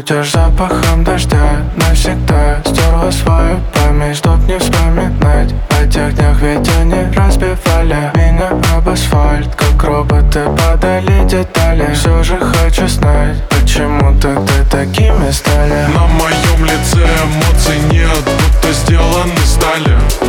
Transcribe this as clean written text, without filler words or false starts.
Уйдешь запахом дождя навсегда. Стерла свою память, чтоб не вспоминать о тех днях, ведь они разбивали меня об асфальт. Как роботы падали детали. Все же хочу знать, почему-то ты такими стали. На моем лице эмоций нет, будто сделаны стали.